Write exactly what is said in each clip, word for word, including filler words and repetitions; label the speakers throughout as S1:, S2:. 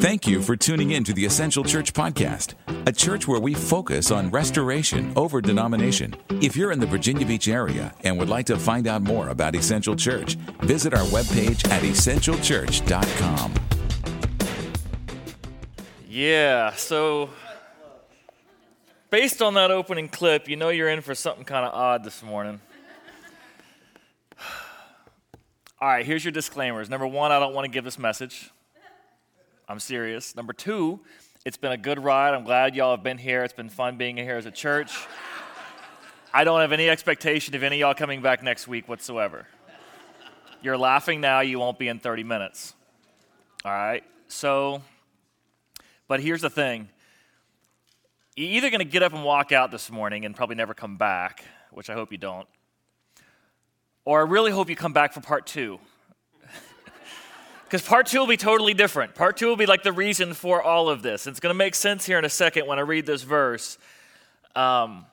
S1: Thank you for tuning in to the Essential Church Podcast, a church where we focus on restoration over denomination. If you're in the Virginia Beach area and would like to find out more about Essential Church, visit our webpage at essential church dot com.
S2: Yeah, so based on that opening clip, you know you're in for something kind of odd this morning. All right, here's your disclaimers. Number one, I don't want to give this message. I'm serious. Number two, it's been a good ride. I'm glad y'all have been here. It's been fun being here as a church. I don't have any expectation of any of y'all coming back next week whatsoever. You're laughing now. You won't be in thirty minutes. All right? So, but here's the thing. You're either going to get up and walk out this morning and probably never come back, which I hope you don't, or I really hope you come back for part two. Because part two will be totally different. Part two will be like the reason for all of this. It's going to make sense here in a second when I read this verse. Um,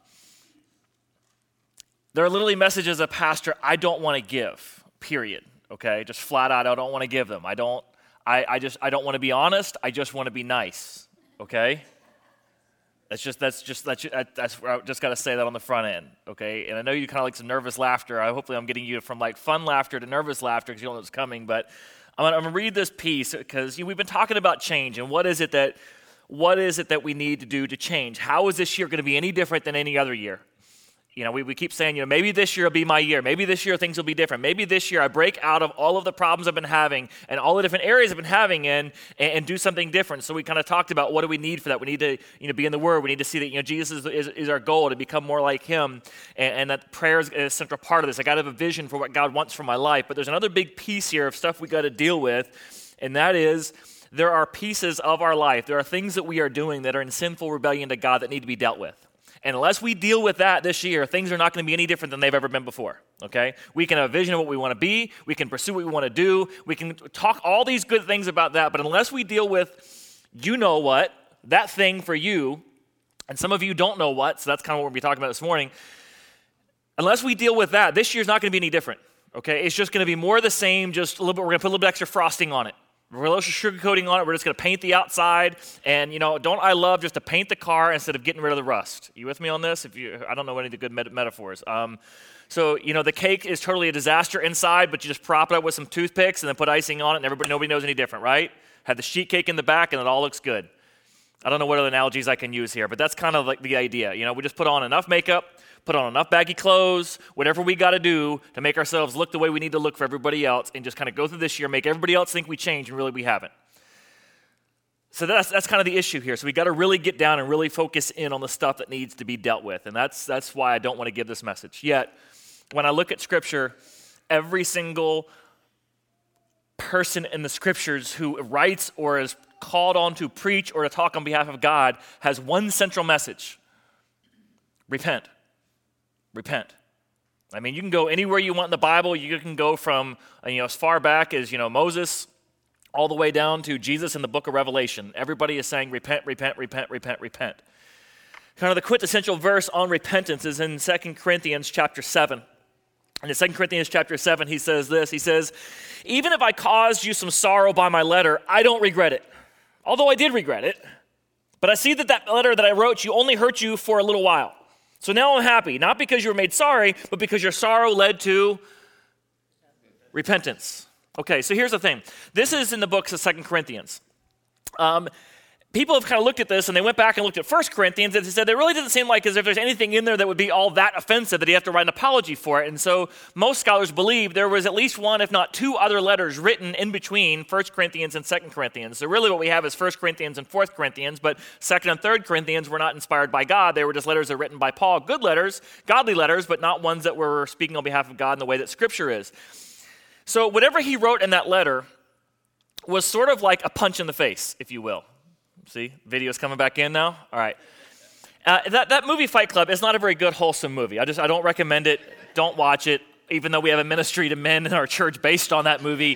S2: there are literally messages as a pastor I don't want to give, period, okay? Just flat out, I don't want to give them. I don't, I, I just, I don't want to be honest. I just want to be nice, okay? That's just, that's just, that's, that's I just got to say that on the front end, okay? And I know you kind of like some nervous laughter. I hopefully I'm getting you from like fun laughter to nervous laughter because you don't know what's coming, but I'm going to read this piece because you know, we've been talking about change and what is it that what is it that we need to do to change? How is this year going to be any different than any other year? You know, we, we keep saying, you know, maybe this year will be my year. Maybe this year things will be different. Maybe this year I break out of all of the problems I've been having and all the different areas I've been having in and, and do something different. So we kind of talked about what do we need for that. We need to, you know, be in the Word. We need to see that, you know, Jesus is, is, is our goal to become more like Him, and, and that prayer is a central part of this. I got to have a vision for what God wants for my life. But there's another big piece here of stuff we got to deal with, and that is there are pieces of our life. There are things that we are doing that are in sinful rebellion to God that need to be dealt with. And unless we deal with that this year, things are not going to be any different than they've ever been before, okay? We can have a vision of what we want to be. We can pursue what we want to do. We can talk all these good things about that. But unless we deal with, you know what, that thing for you, and some of you don't know what, so that's kind of what we're going to be talking about this morning. Unless we deal with that, this year's not going to be any different, okay? It's just going to be more of the same, just a little bit, we're going to put a little bit extra frosting on it. We're a little sugar coating on it. We're just going to paint the outside. And, you know, don't I love just to paint the car instead of getting rid of the rust? You with me on this? If you, I don't know any of the good met- metaphors. Um, so, you know, the cake is totally a disaster inside, but you just prop it up with some toothpicks and then put icing on it, and everybody, nobody knows any different, right? Have the sheet cake in the back, and it all looks good. I don't know what other analogies I can use here, but that's kind of like the idea. You know, we just put on enough makeup, put on enough baggy clothes, whatever we got to do to make ourselves look the way we need to look for everybody else, and just kind of go through this year, make everybody else think we changed, and really we haven't. So that's that's kind of the issue here. So we got to really get down and really focus in on the stuff that needs to be dealt with, and that's that's why I don't want to give this message. Yet, when I look at Scripture, every single person in the Scriptures who writes or is called on to preach or to talk on behalf of God has one central message: repent. Repent. I mean, you can go anywhere you want in the Bible. You can go from, you know, as far back as, you know, Moses all the way down to Jesus in the book of Revelation. Everybody is saying repent, repent, repent, repent, repent. Kind of the quintessential verse on repentance is in Second Corinthians chapter seven. And in Second Corinthians chapter seven, he says this. He says, even if I caused you some sorrow by my letter, I don't regret it. Although I did regret it. But I see that that letter that I wrote you only hurt you for a little while. So now I'm happy, not because you were made sorry, but because your sorrow led to repentance. Okay, so here's the thing. This is in the books of Second Corinthians. Um, people have kind of looked at this, and they went back and looked at First Corinthians, and they said it really doesn't seem like as if there's anything in there that would be all that offensive that you have to write an apology for it. And so most scholars believe there was at least one, if not two other letters written in between First Corinthians and Second Corinthians. So really what we have is First Corinthians and Fourth Corinthians, but Second and Third Corinthians were not inspired by God. They were just letters that were written by Paul. Good letters, godly letters, but not ones that were speaking on behalf of God in the way that Scripture is. So whatever he wrote in that letter was sort of like a punch in the face, if you will. See, video's coming back in now? All right. Uh, that, that movie, Fight Club, is not a very good, wholesome movie. I just I don't recommend it. Don't watch it, even though we have a ministry to men in our church based on that movie.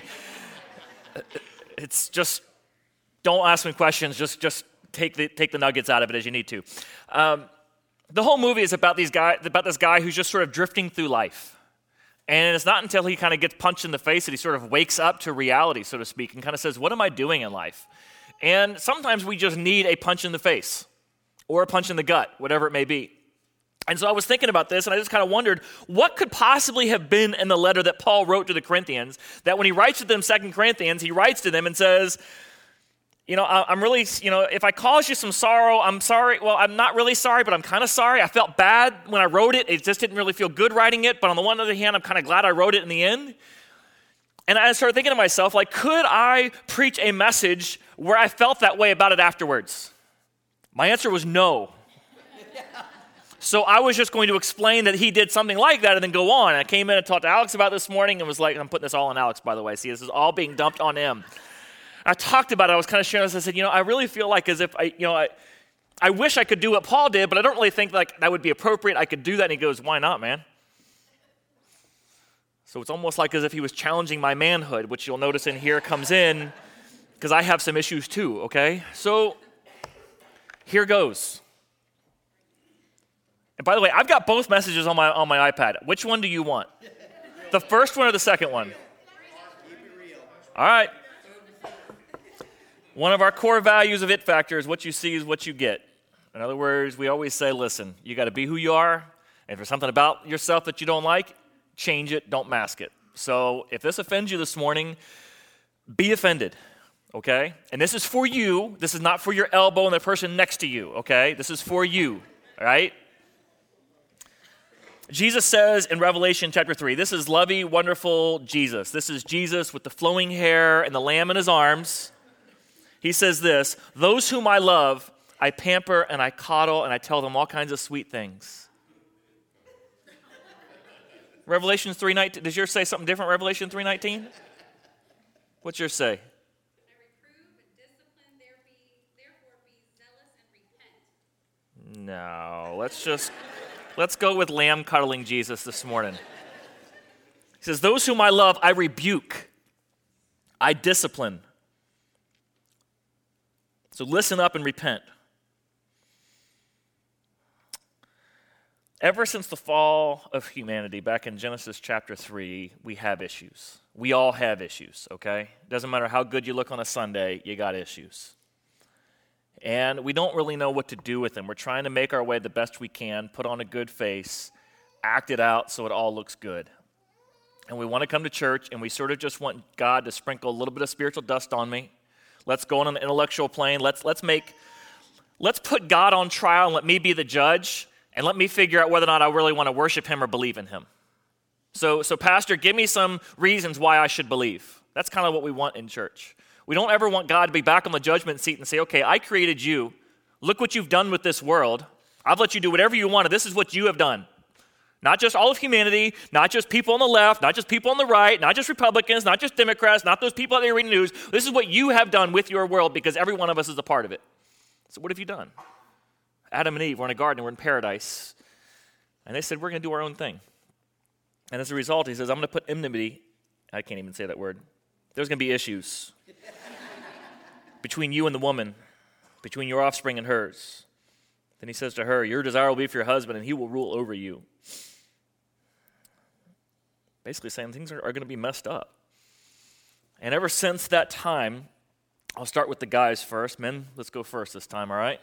S2: It's just, don't ask me questions. Just just take the take the nuggets out of it as you need to. Um, the whole movie is about these guy about this guy who's just sort of drifting through life. And it's not until he kind of gets punched in the face that he sort of wakes up to reality, so to speak, and kind of says, what am I doing in life? And sometimes we just need a punch in the face or a punch in the gut, whatever it may be. And so I was thinking about this, and I just kind of wondered, what could possibly have been in the letter that Paul wrote to the Corinthians, that when he writes to them, Second Corinthians, he writes to them and says, you know, I'm really, you know, if I caused you some sorrow, I'm sorry. Well, I'm not really sorry, but I'm kind of sorry. I felt bad when I wrote it. It just didn't really feel good writing it. But on the one other hand, I'm kind of glad I wrote it in the end. And I started thinking to myself, like, could I preach a message where I felt that way about it afterwards? My answer was no. So I was just going to explain that he did something like that and then go on. I came in and talked to Alex about it this morning and was like, I'm putting this all on Alex, by the way. See, this is all being dumped on him. I talked about it. I was kind of sharing this. I said, you know, I really feel like as if I, you know, I, I wish I could do what Paul did, but I don't really think like that would be appropriate. I could do that. And he goes, why not, man? So it's almost like as if he was challenging my manhood, which you'll notice in here comes in because I have some issues too, okay? So here goes. And by the way, I've got both messages on my on my iPad. Which one do you want? The first one or the second one? All right. One of our core values of It Factor is what you see is what you get. In other words, we always say, listen, you got to be who you are. And if there's something about yourself that you don't like, change it, don't mask it. So if this offends you this morning, be offended, okay? And this is for you. This is not for your elbow and the person next to you, okay? This is for you, all right? Jesus says in Revelation chapter three, this is lovey, wonderful Jesus. This is Jesus with the flowing hair and the lamb in his arms. He says this, those whom I love, I pamper and I coddle and I tell them all kinds of sweet things. Revelation three nineteen, does yours say something different, Revelation three nineteen? What's yours say?
S3: I reprove and discipline, therefore be zealous and repent.
S2: No, let's just... Let's go with lamb cuddling Jesus this morning. He says, those whom I love, I rebuke. I discipline. So listen up and repent. Ever since the fall of humanity, back in Genesis chapter three, we have issues. We all have issues, okay? Doesn't matter how good you look on a Sunday, you got issues. And we don't really know what to do with them. We're trying to make our way the best we can, put on a good face, act it out so it all looks good. And we want to come to church, and we sort of just want God to sprinkle a little bit of spiritual dust on me. Let's go on an intellectual plane. Let's let's make, let's put God on trial and let me be the judge, and let me figure out whether or not I really want to worship him or believe in him. So, so Pastor, give me some reasons why I should believe. That's kind of what we want in church. We don't ever want God to be back on the judgment seat and say, okay, I created you. Look what you've done with this world. I've let you do whatever you wanted. This is what you have done. Not just all of humanity, not just people on the left, not just people on the right, not just Republicans, not just Democrats, not those people out there reading news. This is what you have done with your world because every one of us is a part of it. So what have you done? Adam and Eve were in a garden, we're in paradise. And they said, we're going to do our own thing. And as a result, he says, I'm going to put enmity, I can't even say that word. There's going to be issues between you and the woman, between your offspring and hers. Then he says to her, your desire will be for your husband, and he will rule over you. Basically saying things are, are going to be messed up. And ever since that time, I'll start with the guys first. Men, let's go first this time, all right?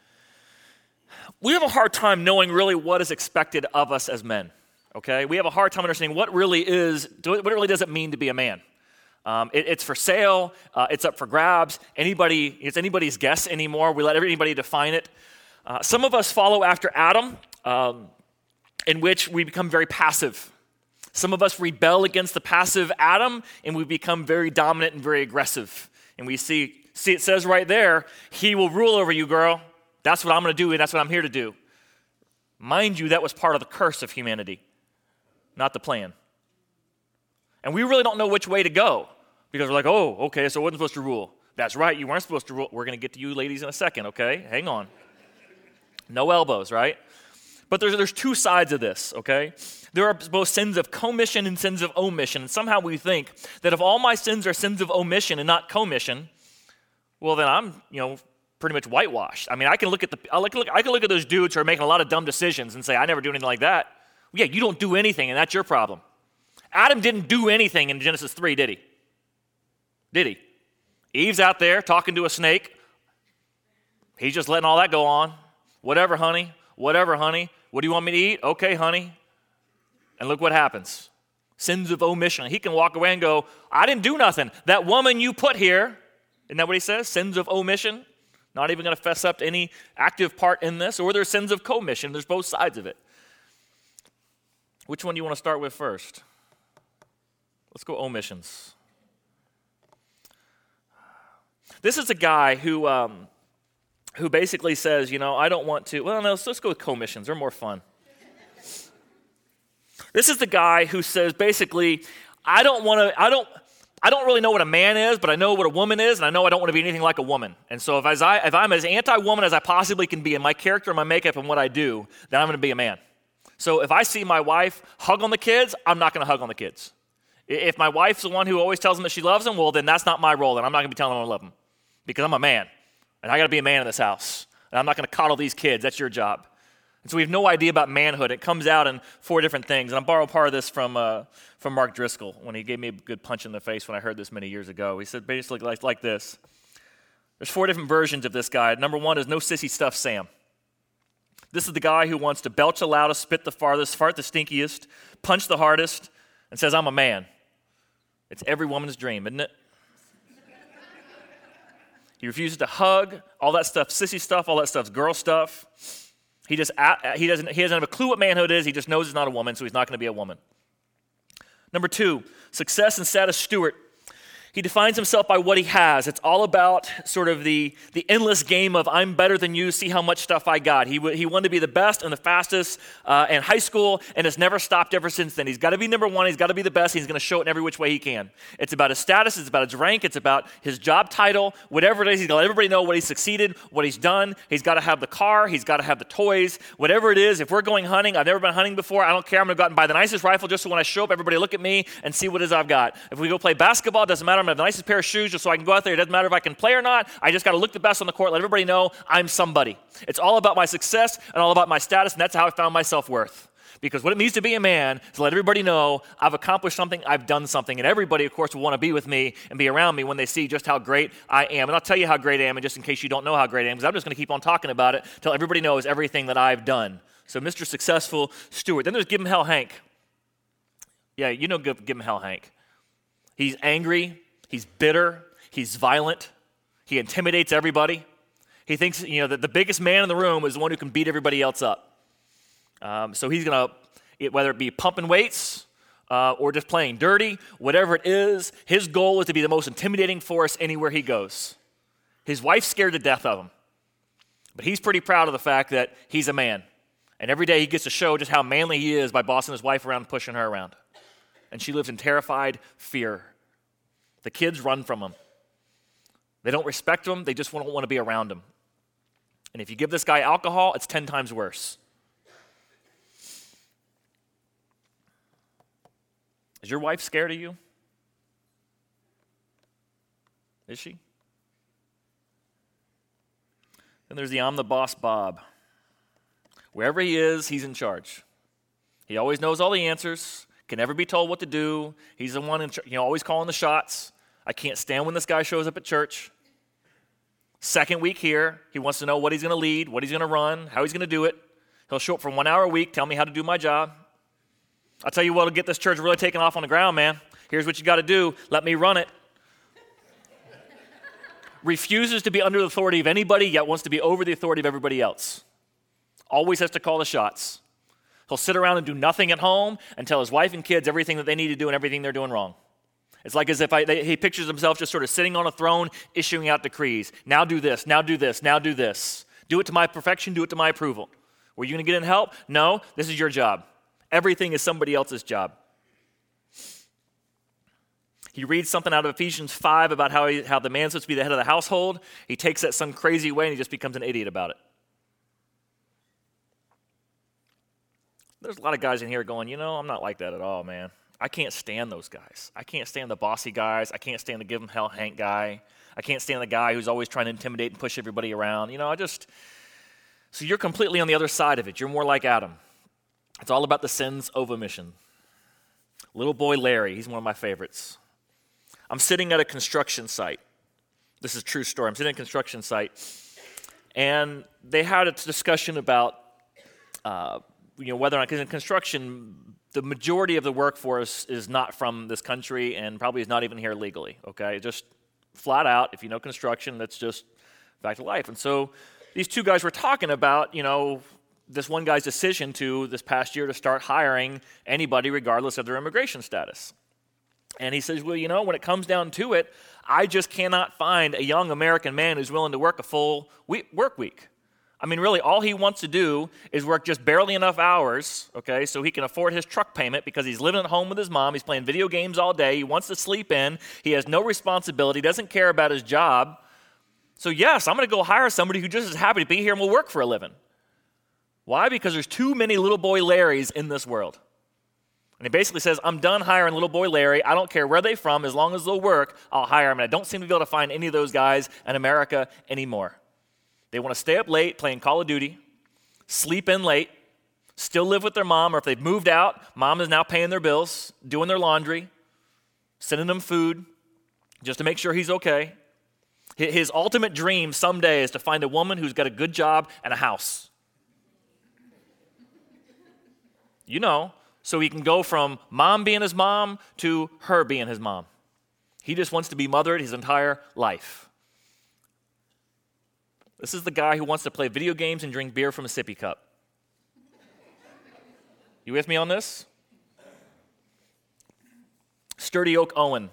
S2: We have a hard time knowing really what is expected of us as men, okay? We have a hard time understanding what really is, what really does it mean to be a man. Um, it, it's for sale. Uh, it's up for grabs. Anybody, it's anybody's guess anymore. We let anybody define it. Uh, some of us follow after Adam, um, in which we become very passive. Some of us rebel against the passive Adam, and we become very dominant and very aggressive. And we see, see it says right there, he will rule over you, girl. That's what I'm going to do, and that's what I'm here to do. Mind you, that was part of the curse of humanity, not the plan. And we really don't know which way to go because we're like, oh, okay, so I wasn't supposed to rule. That's right, you weren't supposed to rule. We're going to get to you ladies in a second, okay? Hang on. No elbows, right? But there's, there's two sides of this, okay? There are both sins of commission and sins of omission. And somehow we think that if all my sins are sins of omission and not commission, well, then I'm, you know, pretty much whitewashed. I mean, I can look at the, I can look, I can look at those dudes who are making a lot of dumb decisions and say, I never do anything like that. Well, yeah, you don't do anything, and that's your problem. Adam didn't do anything in Genesis three, did he? Did he? Eve's out there talking to a snake. He's just letting all that go on. Whatever, honey. Whatever, honey. What do you want me to eat? Okay, honey. And look what happens. Sins of omission. He can walk away and go, I didn't do nothing. That woman you put here, isn't that what he says? Sins of omission. Not even going to fess up to any active part in this. Or there's sins of commission. There's both sides of it. Which one do you want to start with first? Let's go omissions. This is a guy who um, who basically says, you know, I don't want to. Well, no, let's, let's go with commissions. They're more fun. This is the guy who says basically, I don't want to. I don't. I don't really know what a man is, but I know what a woman is, and I know I don't want to be anything like a woman. And so if, as I, if I'm as anti-woman as I possibly can be in my character and my makeup and what I do, then I'm going to be a man. So if I see my wife hug on the kids, I'm not going to hug on the kids. If my wife's the one who always tells them that she loves them, well, then that's not my role, and I'm not going to be telling them I love them because I'm a man, and I got to be a man in this house, and I'm not going to coddle these kids. That's your job. And so we have no idea about manhood. It comes out in four different things. And I borrowed part of this from uh, from Mark Driscoll when he gave me a good punch in the face when I heard this many years ago. He said basically like, like this. There's four different versions of this guy. Number one is no sissy stuff Sam. This is the guy who wants to belch the loudest, spit the farthest, fart the stinkiest, punch the hardest, and says, I'm a man. It's every woman's dream, isn't it? He refuses to hug, all that stuff, sissy stuff, all that stuff's girl stuff. He just he doesn't he doesn't have a clue what manhood is. He just knows he's not a woman, so he's not going to be a woman. Number two, success and status steward. He defines himself by what he has. It's all about sort of the, the endless game of I'm better than you, see how much stuff I got. He, w- he wanted to be the best and the fastest uh, in high school, and has never stopped ever since then. He's got to be number one. He's got to be the best. And he's going to show it in every which way he can. It's about his status. It's about his rank. It's about his job title. Whatever it is, he's got to let everybody know what he's succeeded, what he's done. He's got to have the car. He's got to have the toys. Whatever it is, if we're going hunting, I've never been hunting before. I don't care. I'm going to go out and buy the nicest rifle just so when I show up, everybody look at me and see what it is I've got. If we go play basketball, it doesn't matter. I'm going to have the nicest pair of shoes just so I can go out there. It doesn't matter if I can play or not. I just got to look the best on the court, let everybody know I'm somebody. It's all about my success and all about my status, and that's how I found my self-worth. Because what it means to be a man is to let everybody know I've accomplished something, I've done something, and everybody, of course, will want to be with me and be around me when they see just how great I am. And I'll tell you how great I am, and just in case you don't know how great I am, because I'm just going to keep on talking about it till everybody knows everything that I've done. So Mister Successful Steward. Then there's Give Him Hell Hank. Yeah, you know Give, give Him Hell Hank. He's angry. He's bitter. He's violent. He intimidates everybody. He thinks, you know, that the biggest man in the room is the one who can beat everybody else up. Um, so he's going to, whether it be pumping weights uh, or just playing dirty, whatever it is, his goal is to be the most intimidating force anywhere he goes. His wife's scared to death of him. But he's pretty proud of the fact that he's a man. And every day he gets to show just how manly he is by bossing his wife around and pushing her around. And she lives in terrified fear. The kids run from him. They don't respect him. They just don't want to be around him. And if you give this guy alcohol, it's ten times worse. Is your wife scared of you? Is she? Then there's the I'm the boss Bob. Wherever he is, he's in charge. He always knows all the answers, can never be told what to do. He's the one in charge, you know, always calling the shots. I can't stand when this guy shows up at church. Second week here, he wants to know what he's going to lead, what he's going to run, how he's going to do it. He'll show up for one hour a week, tell me how to do my job. I'll tell you what will get this church really taken off on the ground, man. Here's what you got to do. Let me run it. Refuses to be under the authority of anybody, yet wants to be over the authority of everybody else. Always has to call the shots. He'll sit around and do nothing at home and tell his wife and kids everything that they need to do and everything they're doing wrong. It's like as if I, they, he pictures himself just sort of sitting on a throne, issuing out decrees. Now do this, now do this, now do this. Do it to my perfection, do it to my approval. Were you going to get in help? No, this is your job. Everything is somebody else's job. He reads something out of Ephesians five about how, he, how the man's supposed to be the head of the household. He takes that some crazy way and he just becomes an idiot about it. There's a lot of guys in here going, you know, I'm not like that at all, man. I can't stand those guys. I can't stand the bossy guys. I can't stand the give him hell Hank guy. I can't stand the guy who's always trying to intimidate and push everybody around. You know, I just, so you're completely on the other side of it. You're more like Adam. It's all about the sins of omission. Little boy Larry, he's one of my favorites. I'm sitting at a construction site. This is a true story. I'm sitting in a construction site, and they had a discussion about, uh, you know, whether or not, because in construction, the majority of the workforce is not from this country and probably is not even here legally, okay? Just flat out, if you know construction, that's just fact of life. And so these two guys were talking about, you know, this one guy's decision to, this past year, to start hiring anybody regardless of their immigration status. And he says, well, you know, when it comes down to it, I just cannot find a young American man who's willing to work a full week, work week. I mean, really, all he wants to do is work just barely enough hours, okay, so he can afford his truck payment because he's living at home with his mom. He's playing video games all day. He wants to sleep in. He has no responsibility, doesn't care about his job. So, yes, I'm going to go hire somebody who just is happy to be here and will work for a living. Why? Because there's too many little boy Larrys in this world. And he basically says, I'm done hiring little boy Larry. I don't care where they're from. As long as they'll work, I'll hire them. And I don't seem to be able to find any of those guys in America anymore. They want to stay up late playing Call of Duty, sleep in late, still live with their mom, or if they've moved out, mom is now paying their bills, doing their laundry, sending them food just to make sure he's okay. His ultimate dream someday is to find a woman who's got a good job and a house. You know, so he can go from mom being his mom to her being his mom. He just wants to be mothered his entire life. This is the guy who wants to play video games and drink beer from a sippy cup. You with me on this? Sturdy Oak Owen.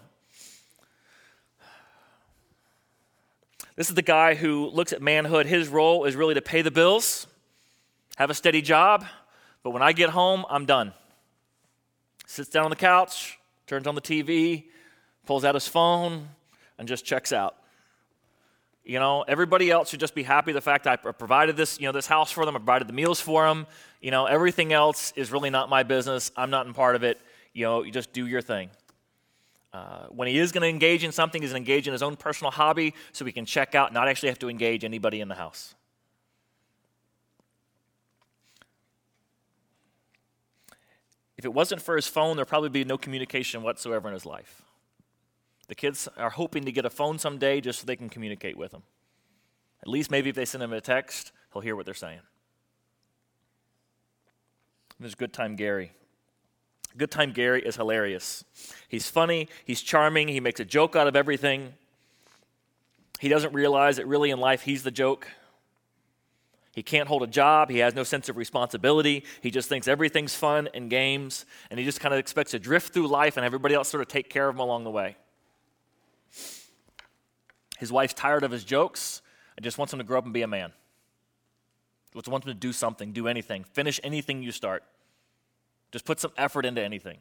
S2: This is the guy who looks at manhood. His role is really to pay the bills, have a steady job, but when I get home, I'm done. Sits down on the couch, turns on the T V, pulls out his phone, and just checks out. You know, everybody else should just be happy the fact that I provided this, you know, this house for them, I provided the meals for them. You know, everything else is really not my business. I'm not in part of it. You know, you just do your thing. Uh, when he is going to engage in something, he's going to engage in his own personal hobby so he can check out, not actually have to engage anybody in the house. If it wasn't for his phone, there'd probably be no communication whatsoever in his life. The kids are hoping to get a phone someday just so they can communicate with him. At least maybe if they send him a text, he'll hear what they're saying. And there's Good Time Gary. Good Time Gary is hilarious. He's funny, he's charming, he makes a joke out of everything. He doesn't realize that really in life he's the joke. He can't hold a job, he has no sense of responsibility, he just thinks everything's fun and games, and he just kind of expects to drift through life and everybody else sort of take care of him along the way. His wife's tired of his jokes and just wants him to grow up and be a man. Just wants him to do something, do anything, finish anything you start. Just put some effort into anything.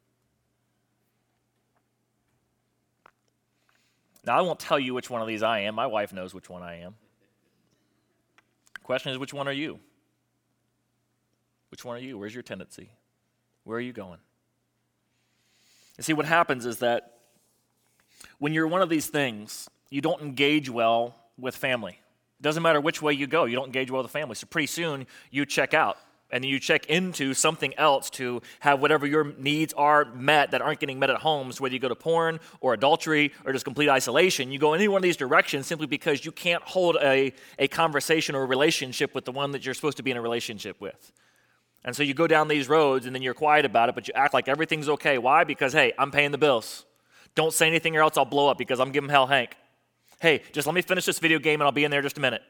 S2: Now, I won't tell you which one of these I am. My wife knows which one I am. The question is, which one are you? Which one are you? Where's your tendency? Where are you going? You see, what happens is that when you're one of these things, you don't engage well with family. It doesn't matter which way you go. You don't engage well with the family. So pretty soon, you check out. And then you check into something else to have whatever your needs are met that aren't getting met at home. So whether you go to porn or adultery or just complete isolation, you go any one of these directions simply because you can't hold a, a conversation or a relationship with the one that you're supposed to be in a relationship with. And so you go down these roads and then you're quiet about it, but you act like everything's okay. Why? Because, hey, I'm paying the bills. Don't say anything or else I'll blow up because I'm giving hell Hank. Hey, just let me finish this video game and I'll be in there just a minute.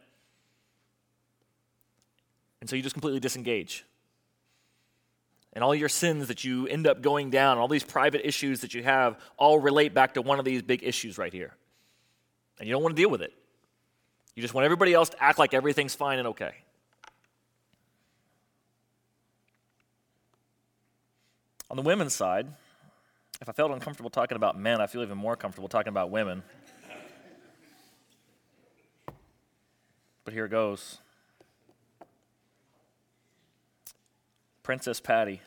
S2: And so you just completely disengage. And all your sins that you end up going down, all these private issues that you have, all relate back to one of these big issues right here. And you don't want to deal with it. You just want everybody else to act like everything's fine and okay. On the women's side, if I felt uncomfortable talking about men, I feel even more comfortable talking about women. But here it goes. Princess Patty.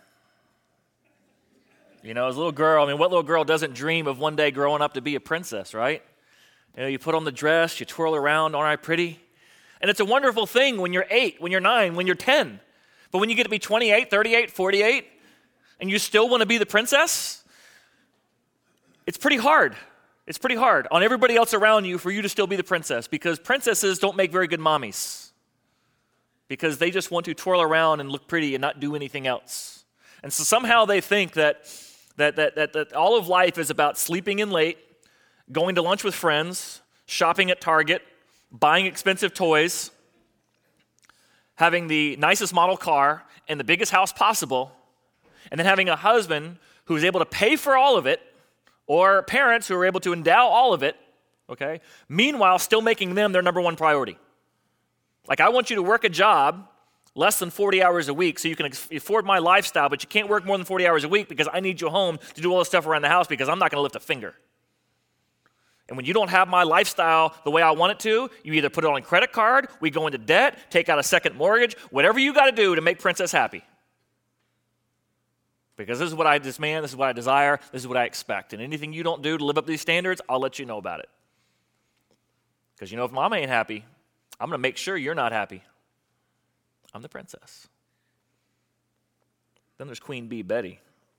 S2: You know, as a little girl, I mean, what little girl doesn't dream of one day growing up to be a princess, right? You know, you put on the dress, you twirl around, aren't I pretty? And it's a wonderful thing when you're eight, when you're nine, when you're ten. But when you get to be twenty-eight, thirty-eight, forty-eight, and you still want to be the princess, it's pretty hard. It's pretty hard on everybody else around you for you to still be the princess, because princesses don't make very good mommies, because they just want to twirl around and look pretty and not do anything else. And so somehow they think that that that that, that all of life is about sleeping in late, going to lunch with friends, shopping at Target, buying expensive toys, having the nicest model car and the biggest house possible, and then having a husband who is able to pay for all of it, or parents who are able to endow all of it, okay? Meanwhile, still making them their number one priority. Like, I want you to work a job less than forty hours a week so you can afford my lifestyle, but you can't work more than forty hours a week because I need you home to do all the stuff around the house because I'm not going to lift a finger. And when you don't have my lifestyle the way I want it to, you either put it on a credit card, we go into debt, take out a second mortgage, whatever you got to do to make Princess happy. Because this is what I demand, this is what I desire, this is what I expect. And anything you don't do to live up to these standards, I'll let you know about it. Because you know, if mama ain't happy, I'm going to make sure you're not happy. I'm the princess. Then there's Queen Bee, Betty.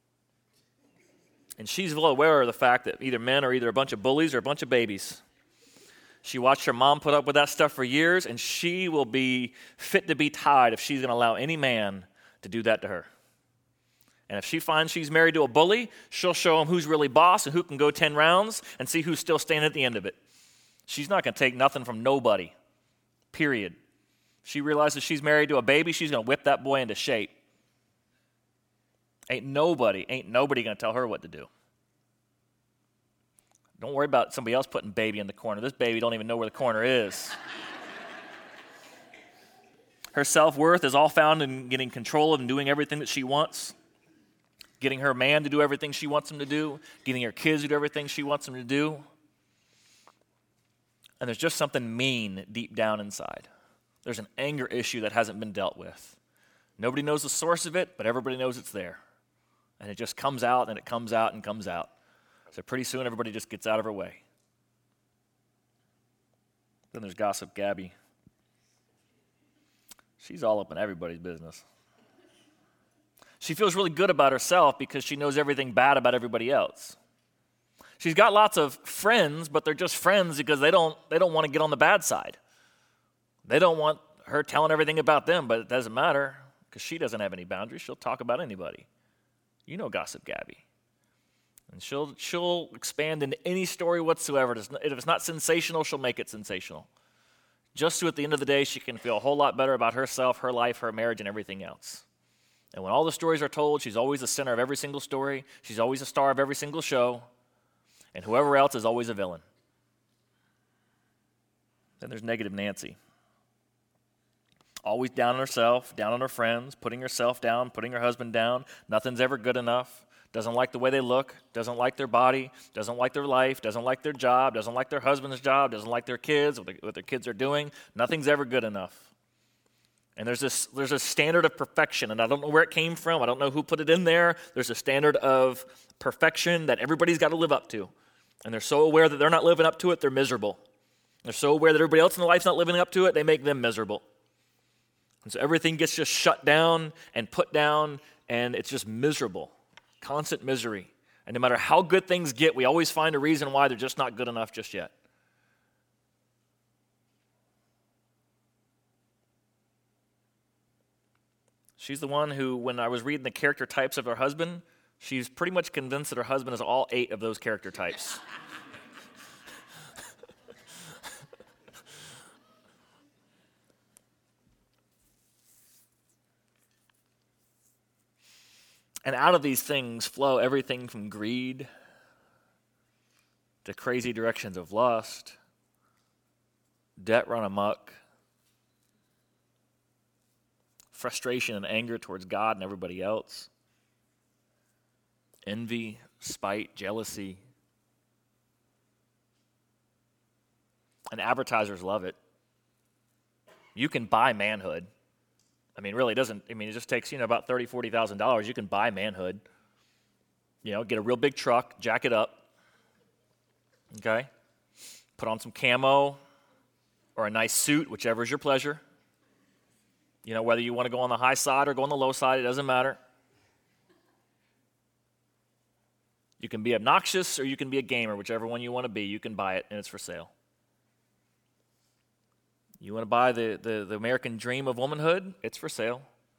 S2: And she's well aware of the fact that either men are either a bunch of bullies or a bunch of babies. She watched her mom put up with that stuff for years, and she will be fit to be tied if she's going to allow any man to do that to her. And if she finds she's married to a bully, she'll show him who's really boss and who can go ten rounds and see who's still standing at the end of it. She's not going to take nothing from nobody, period. She realizes she's married to a baby, she's going to whip that boy into shape. Ain't nobody, ain't nobody going to tell her what to do. Don't worry about somebody else putting baby in the corner. This baby don't even know where the corner is. Her self-worth is all found in getting control of and doing everything that she wants. Getting her man to do everything she wants him to do. Getting her kids to do everything she wants them to do. And there's just something mean deep down inside. There's an anger issue that hasn't been dealt with. Nobody knows the source of it, but everybody knows it's there. And it just comes out, and it comes out, and comes out. So pretty soon, everybody just gets out of her way. Then there's Gossip Gabby. She's all up in everybody's business. She feels really good about herself because she knows everything bad about everybody else. She's got lots of friends, but they're just friends because they don't they don't want to get on the bad side. They don't want her telling everything about them, but it doesn't matter because she doesn't have any boundaries. She'll talk about anybody. You know Gossip Gabby. And she'll she'll expand into any story whatsoever. If it's not sensational, she'll make it sensational. Just so at the end of the day, she can feel a whole lot better about herself, her life, her marriage, and everything else. And when all the stories are told, she's always the center of every single story. She's always a star of every single show. And whoever else is always a villain. Then there's Negative Nancy. Always down on herself, down on her friends, putting herself down, putting her husband down. Nothing's ever good enough. Doesn't like the way they look, doesn't like their body, doesn't like their life, doesn't like their job, doesn't like their husband's job, doesn't like their kids, what their kids are doing. Nothing's ever good enough. And there's this there's a standard of perfection, and I don't know where it came from. I don't know who put it in there. There's a standard of perfection that everybody's got to live up to. And they're so aware that they're not living up to it, they're miserable. They're so aware that everybody else in their life's not living up to it, they make them miserable. And so everything gets just shut down and put down, and it's just miserable. Constant misery. And no matter how good things get, we always find a reason why they're just not good enough just yet. She's the one who, when I was reading the character types of her husband, she's pretty much convinced that her husband is all eight of those character types. And out of these things flow everything from greed to crazy directions of lust, debt run amok, frustration and anger towards God and everybody else, envy, spite, jealousy. And advertisers love it. You can buy manhood. I mean, really, it doesn't, I mean, it just takes, you know, about thirty thousand dollars, forty thousand dollars. You can buy manhood. You know, get a real big truck, jack it up. Okay? Put on some camo or a nice suit, whichever is your pleasure. You know, whether you want to go on the high side or go on the low side, it doesn't matter. You can be obnoxious or you can be a gamer, whichever one you want to be. You can buy it, and it's for sale. You want to buy the, the, the American dream of womanhood? It's for sale.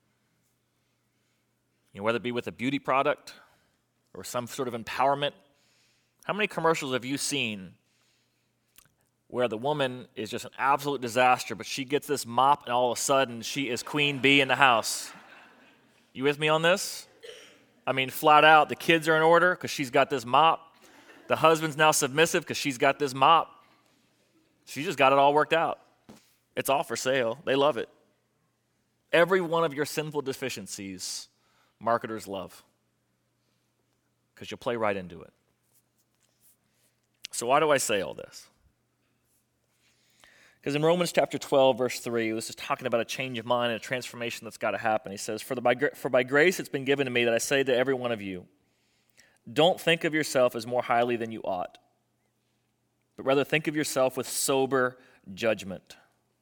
S2: You know, whether it be with a beauty product or some sort of empowerment. How many commercials have you seen where the woman is just an absolute disaster, but she gets this mop, and all of a sudden, she is queen bee in the house? You with me on this? I mean, flat out, the kids are in order because she's got this mop. The husband's now submissive because she's got this mop. She just got it all worked out. It's all for sale. They love it. Every one of your sinful deficiencies, marketers love because you'll play right into it. So why do I say all this? Because in Romans chapter twelve, verse three, this is talking about a change of mind and a transformation that's got to happen. He says, for, the, by, for by grace it's been given to me that I say to every one of you, don't think of yourself as more highly than you ought, but rather think of yourself with sober judgment.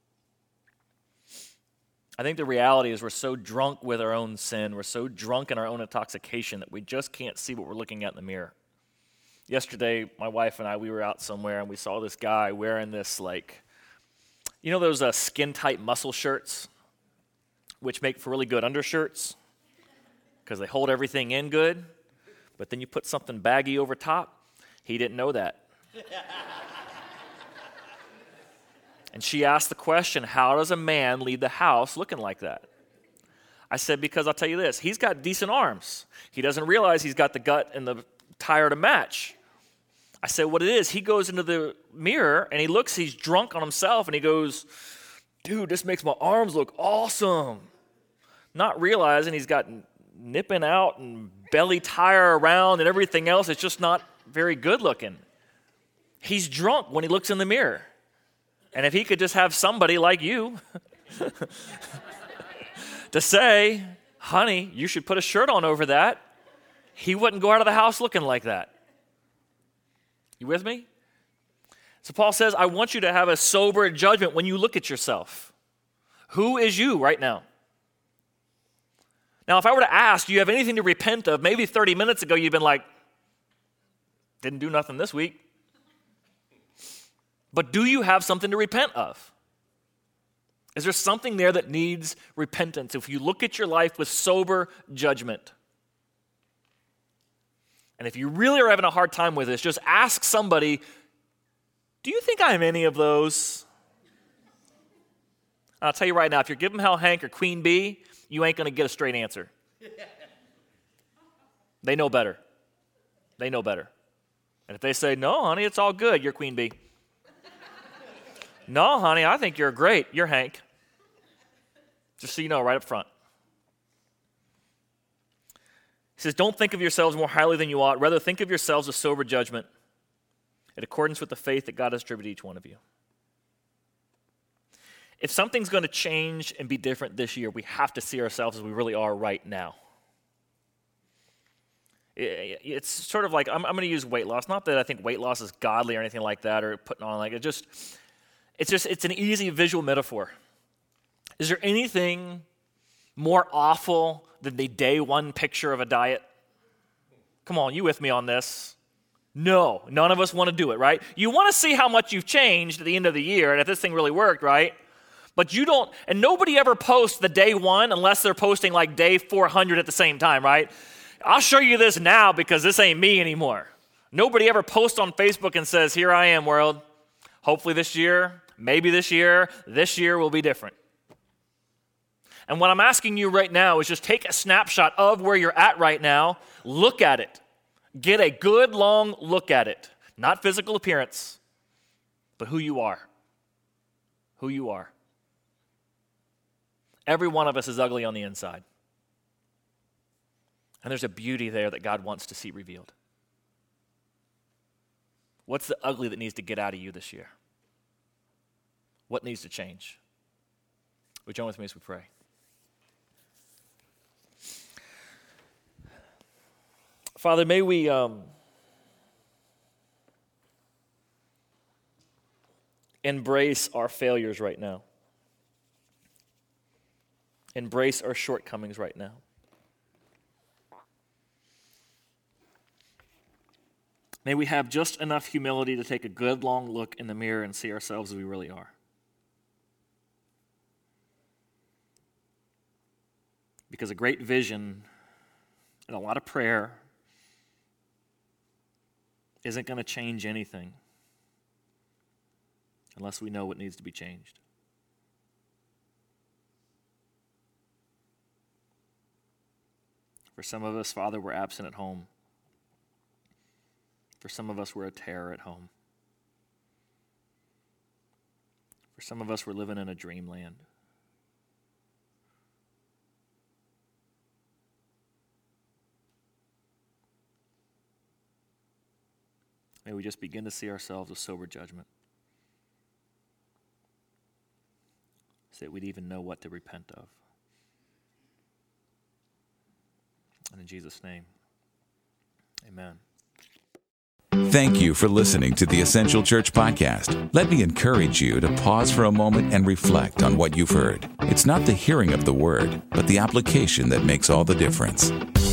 S2: I think the reality is we're so drunk with our own sin, we're so drunk in our own intoxication that we just can't see what we're looking at in the mirror. Yesterday, my wife and I, we were out somewhere and we saw this guy wearing this, like, you know those uh, skin-tight muscle shirts, which make for really good undershirts because they hold everything in good, but then you put something baggy over top? He didn't know that. And she asked the question, how does a man leave the house looking like that? I said, because I'll tell you this, he's got decent arms. He doesn't realize he's got the gut and the tire to match. I said, what it is, he goes into the mirror and he looks, he's drunk on himself, and he goes, dude, this makes my arms look awesome. Not realizing he's got nipping out and belly tire around and everything else. It's just not very good looking. He's drunk when he looks in the mirror. And if he could just have somebody like you to say, honey, you should put a shirt on over that, he wouldn't go out of the house looking like that. You with me? So Paul says, I want you to have a sober judgment when you look at yourself. Who is you right now? Now, if I were to ask, do you have anything to repent of? Maybe thirty minutes ago you've been like, didn't do nothing this week. But do you have something to repent of? Is there something there that needs repentance? If you look at your life with sober judgment. And if you really are having a hard time with this, just ask somebody, do you think I'm any of those? And I'll tell you right now, if you're giving Hal Hank or Queen Bee, you ain't going to get a straight answer. They know better. They know better. And if they say, no, honey, it's all good, you're Queen Bee. No, honey, I think you're great. You're Hank. Just so you know, right up front. He says, don't think of yourselves more highly than you ought. Rather, think of yourselves with sober judgment in accordance with the faith that God has distributed each one of you. If something's going to change and be different this year, we have to see ourselves as we really are right now. It's sort of like, I'm, I'm going to use weight loss. Not that I think weight loss is godly or anything like that, or putting on like, it just... It's just, it's an easy visual metaphor. Is there anything more awful than the day one picture of a diet? Come on, you with me on this? No, none of us want to do it, right? You want to see how much you've changed at the end of the year and if this thing really worked, right? But you don't, and nobody ever posts the day one unless they're posting like day four hundred at the same time, right? I'll show you this now because this ain't me anymore. Nobody ever posts on Facebook and says, here I am, world. Hopefully this year, maybe this year, this year will be different. And what I'm asking you right now is just take a snapshot of where you're at right now, look at it, get a good long look at it. Not physical appearance, but who you are. Who you are. Every one of us is ugly on the inside. And there's a beauty there that God wants to see revealed. What's the ugly that needs to get out of you this year? What needs to change? Would you join with me as we pray? Father, may we um, embrace our failures right now. Embrace our shortcomings right now. May we have just enough humility to take a good long look in the mirror and see ourselves as we really are. Because a great vision and a lot of prayer isn't going to change anything unless we know what needs to be changed. For some of us, Father, we're absent at home. For some of us, we're a terror at home. For some of us, we're living in a dreamland. May we just begin to see ourselves with sober judgment, so that we'd even know what to repent of. And in Jesus' name, amen.
S1: Thank you for listening to the Essential Church Podcast. Let me encourage you to pause for a moment and reflect on what you've heard. It's not the hearing of the word, but the application that makes all the difference.